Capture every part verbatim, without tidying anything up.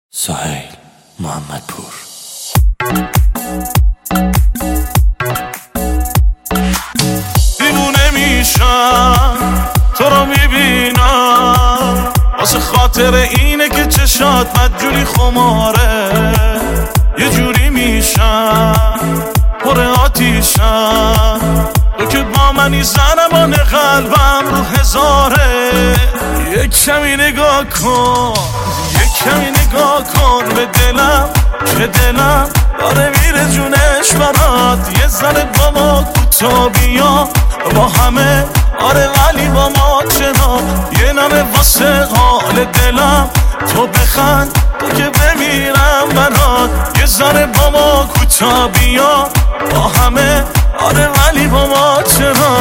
سهیل محمدپور. دیوونه میشم تو رو میبینم، واسه خاطر اینه که چشات بدجوری خماره. یه جوری میشم پر آتیشم، تو که با منی زنمان قلبم رو هزاره. یک کمی نگاه کن، یک کمی نگاه کن به دلم که دلم داره میره جونش برات. یه ذره با ما کوتا بیا با همه، آره ولی با ما چرا یه نمه واسه حال دلم. تو بخند تو که بمیرم برات. یه ذره با ما کوتا بیا با همه، آره ولی با ما چرا.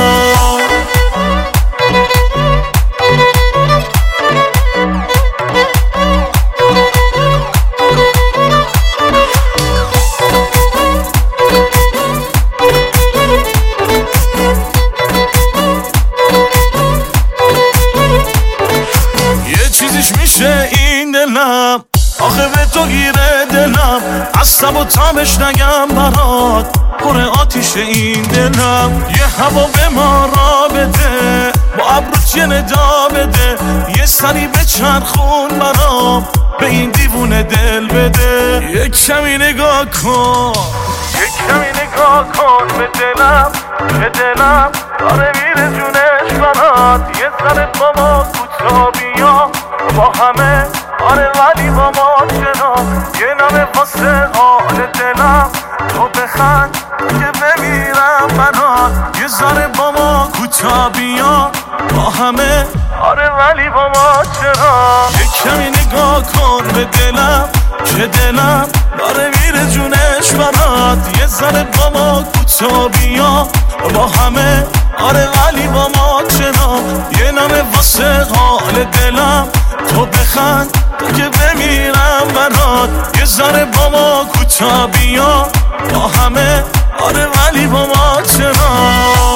چیزیش میشه این دلم، آخه به تو گیره دلم. از تب و تابش نگم برات، پر آتیش این دلم. یه هوا به ما را بده، با ابروت یه ندا بده. یه سری به چرخون برام، به این دیوونه دل بده. یک کمی نگاه کن، یک کمی نگاه کن به دلم که دلم داره میره جونش برات. یه ذره با ما کوتا بیا با همه، آره ولی با ما چرا یه نمه واسه حال دلم. تو بخند که بمیرم برات. یه ذره با ما کوتا بیا با همه، آره ولی با ما چرا. یک کمی نگاه کن به دلم که دلم داره میره جونش برات. یه ذره با ما کوتا بیا با همه، آره ولی با ما چرا یه نمه واسه حال دلم. تو بخند تو که بمیرم برات. یه ذره با ما کوتا بیا با همه، آره ولی با ما چرا.